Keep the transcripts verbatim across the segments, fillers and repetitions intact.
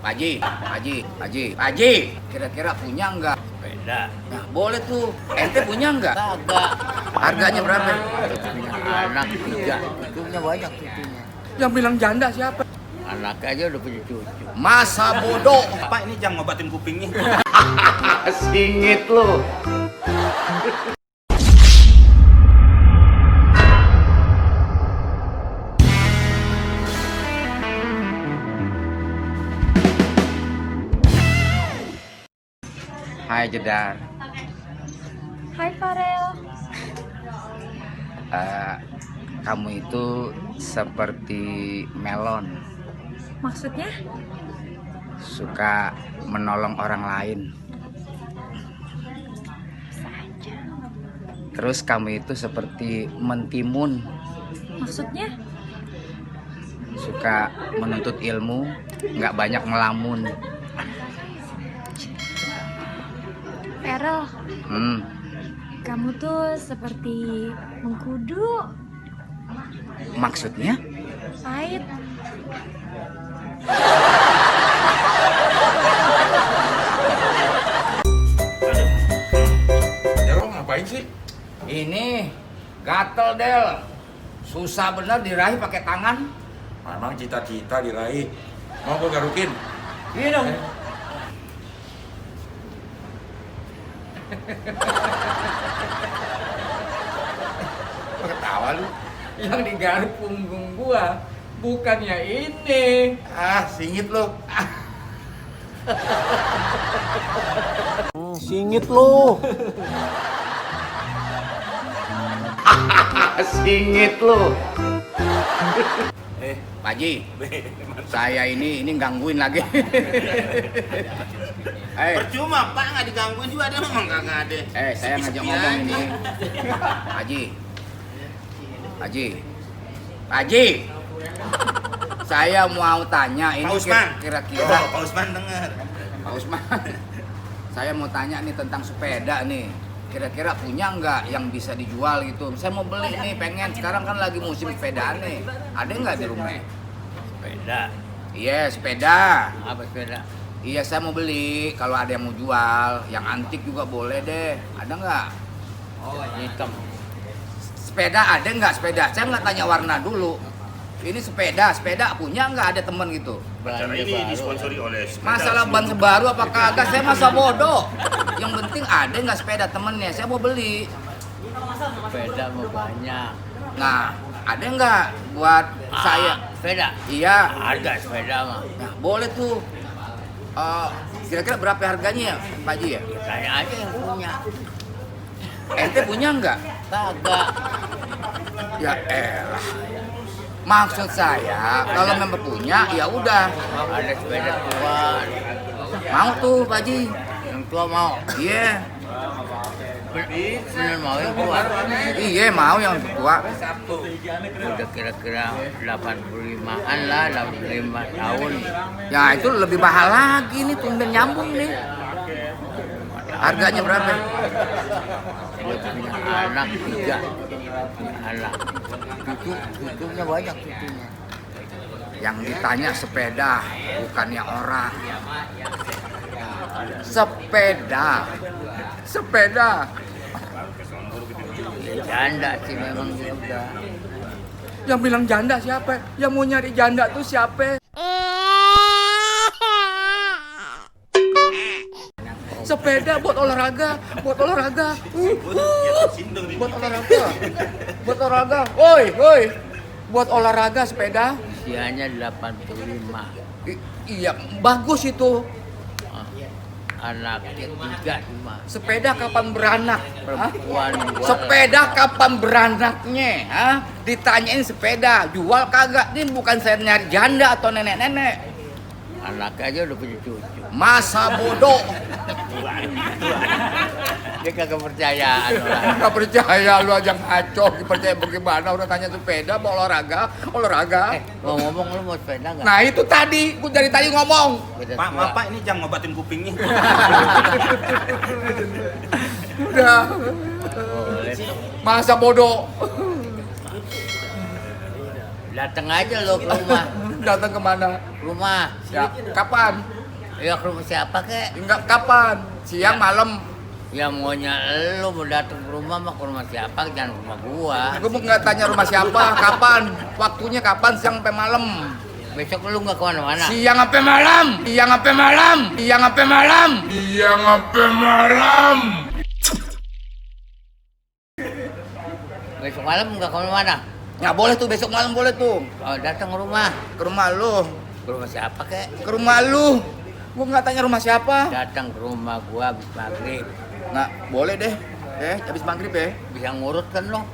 Pak Haji, Pak Haji, Pak Haji, Pak Haji, kira-kira punya nggak? Sepeda. Nah, boleh tuh. Ente punya nggak? Kagak. Harganya berapa? Punya anak tiga, cucunya banyak cucunya. Yang bilang janda siapa? Anak aja udah punya cucu. Masa bodoh. Pak, ini jangan ngobatin kupingnya. Singit lu. Hai Jedar. Hai Farel. Eh, kamu itu seperti melon, Maksudnya? suka menolong orang lain. Terus kamu itu seperti mentimun, Maksudnya? suka menuntut ilmu, nggak banyak melamun. Farel, Hmm, kamu tuh seperti mengkudu, maksudnya? pahit. Ya lo ngapain sih? Ini gatel Del, susah bener diraih pakai tangan. Memang cita-cita diraih. Mau gue garukin? Iya dong. Ketawa lu. Yang digaruk punggung gua bukannya ini. Ah, singit lo. Singit lu. Singit lu. Eh, Pak Haji, saya ini ini gangguin lagi. Eh, percuma Pak, nggak digangguin juga ada memang kagak ada. eh saya ngajak Sepi-sepi ngomong aja. ini. Pak Haji. Pak Haji. Pak Haji. Saya mau tanya ini Pak Usman. kira-kira Oh, Pak Usman denger. Pak Usman. Saya mau tanya nih tentang sepeda nih. Kira-kira punya nggak yang bisa dijual gitu? Saya mau beli nih, pengen. Sekarang kan lagi musim sepedaan nih. Ada nggak di rumah? Sepeda. Iya, sepeda. Apa sepeda? Iya, saya mau beli. Kalau ada yang mau jual, yang antik juga boleh deh. Ada nggak? Oh, hitam. Sepeda ada nggak sepeda? Saya nggak tanya warna dulu. Ini sepeda, sepeda punya nggak ada temen gitu? Acara ini disponsori oleh Sepeda Masalah ban Seluruh. sebaru apa kagak? Saya masa bodoh. Yang penting ada nggak sepeda temennya? Saya mau beli. Sepeda mau banyak. Nah, ada nggak buat saya? Ah, sepeda. Iya. Ada sepeda mah. Nah, boleh tuh. Eh, kira-kira berapa harganya ya, Pak Haji ya? Saya aja yang punya. Ente punya nggak? Kagak. Ya elah. Maksud saya, kalau memang punya, ya udah. Ada sepeda tua. Mau tuh, Pak Haji. Yang tua mau. Iya. Bener mau yang tua. Iya, mau yang tua. Udah kira-kira delapan puluh limaan lah, delapan puluh lima tahun. Ya itu lebih mahal lagi nih, tumben nyambung nih. Harganya berapa? Dia punya anak tiga. Punya anak. Cucu, cucunya banyak cucunya. Yang ditanya sepeda, bukannya orang. Sepeda. Sepeda. Ya, janda sih memang juga. Yang bilang janda siapa? Yang mau nyari janda tuh siapa? Sepeda buat olahraga, buat olahraga. Uh, uh, buat olahraga. Buat olahraga. Woi, woi. Buat olahraga sepeda. Usianya delapan puluh lima. I- iya, bagus itu. Ah, anaknya tiga cuma. Sepeda kapan beranak? Hah? Perempuan dua. Sepeda kapan beranaknya? Hah? Ditanyain sepeda, jual kagak? Ini bukan saya nyari janda atau nenek-nenek. Anak aja udah punya cucu. Masa bodoh. Dia kagak percayaan orang. Gak percaya lu aja ngaco. Percaya bagaimana? Udah tanya sepeda, mau olahraga, olahraga. Eh, mau ngomong lu mau sepeda nggak? Nah itu tadi, gue dari tadi ngomong. Udah Pak, tua. maaf Pak, ini jangan ngobatin kupingnya. Udah, Boleh. masa bodoh. Datang aja lo ke rumah. Datang kemana? Rumah. Ya, kapan? Ya ke rumah siapa kek? Enggak kapan? Siang, malam. Ya maunya lu mau datang ke rumah mah ke rumah siapa, jangan ke rumah gua. Gue mau nggak tanya rumah siapa, kapan? Waktunya kapan? Siang sampai malam. Besok lu nggak kemana-mana. Siang sampai malam. Siang sampai malam. Siang sampai malam. Siang sampai malam. Besok malam nggak kemana-mana. Nggak boleh tuh, besok malam boleh tuh. Oh, datang ke rumah. Ke rumah lu. Ke rumah siapa kek? Ke rumah lu. Gue nggak tanya rumah siapa. Datang ke rumah gua habis maghrib. Nah, boleh deh. Eh, habis maghrib ya. Bisa ngurut kan lo?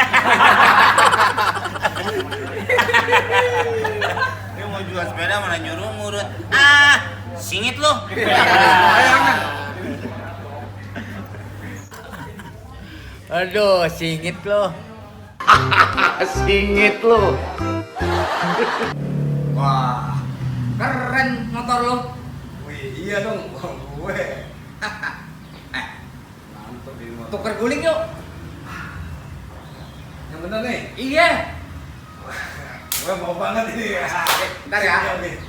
Dia mau jual sepeda malah nyuruh ngurut. Ah, singit lo. Aduh, singit lo. Singit lu. Wah, keren motor lu. Wih, iya dong, gue. Eh, Mantap di motor. tuker guling yuk. Yang bener nih. Iya. Gue mau banget ini. Ntar ya.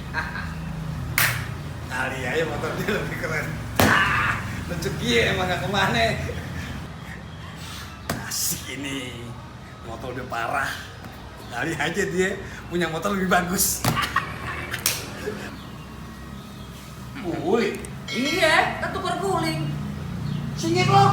Kali aja motor dia lebih keren. Ah, rezeki emang gak kemana. Asik ini. Motor udah parah. Kali aja dia punya motor lebih bagus. Wih, Iya, kan tuker guling. Singit lo.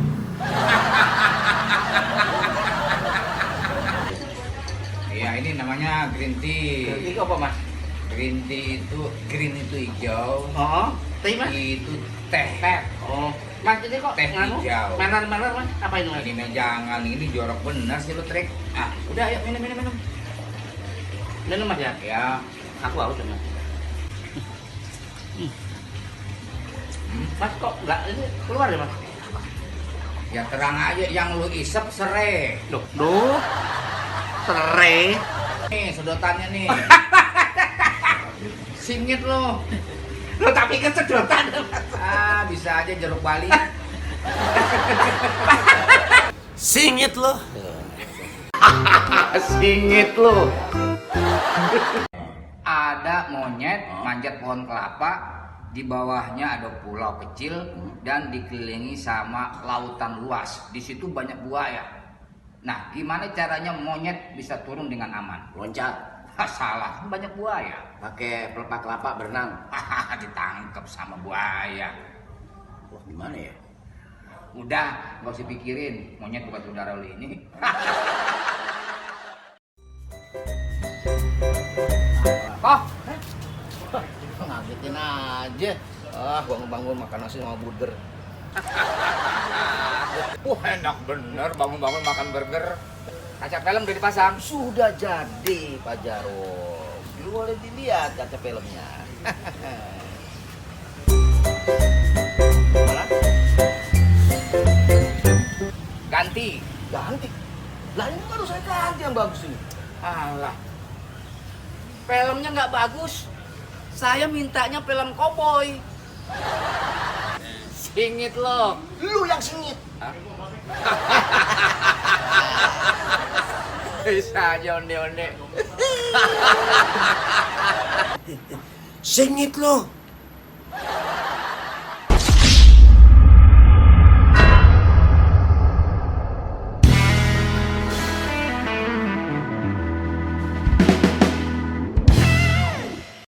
Iya, ini namanya green tea. Ini apa mas? Green tea itu green itu hijau. Oh, teh mas? Itu teh. Teh. Oh, mas ini kok Teh nganu? hijau. Menar-menar mas? Apa ini mas? Ini mah jangan, ini jorok bener sih lu trik. Ah, udah ayo minum minum minum. Minum mas ya? Ya. Aku haus ya mas. Hmm. Mas kok nggak ini keluar ya mas? Ya terang aja yang lu isep serai. Duh, duh, serai. Nih sedotannya nih. Singit lo. Lo tapi kan sedotan. Ah, bisa aja jeruk Bali. singit lo. Singit lo. Ada monyet manjat pohon kelapa, di bawahnya ada pulau kecil dan dikelilingi sama lautan luas. Di situ banyak buaya. Nah, gimana caranya monyet bisa turun dengan aman? Loncat, Salah, kan banyak buaya. pakai pelepah kelapa berenang. Ditangkap sama buaya. Wah, gimana ya? Udah, nggak usah pikirin. Monyet bukan saudara lu ini. Oh, Ngagetin aja. Ah, bangun-bangun makan nasi sama burger. wah enak bener bangun-bangun makan burger. Kaca film udah dipasang. Sudah jadi, Pak Jarum. Boleh dilihat kaca filmnya. Mana? Ganti. Ganti. Lah ini baru saya ganti yang bagus ini. Alah. Filmnya nggak bagus. Saya mintanya film koboi. Singit lo. Lu yang sengit. Bisa aja onde-onde. Singit lo.